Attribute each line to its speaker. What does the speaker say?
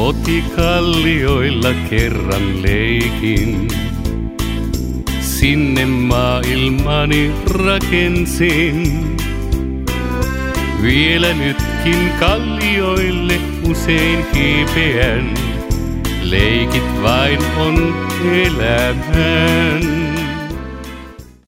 Speaker 1: Kotikallioilla kerran leikin, sinne maailmani rakensin. Vielä nytkin kallioille usein kiipeän, leikit vain on elämän.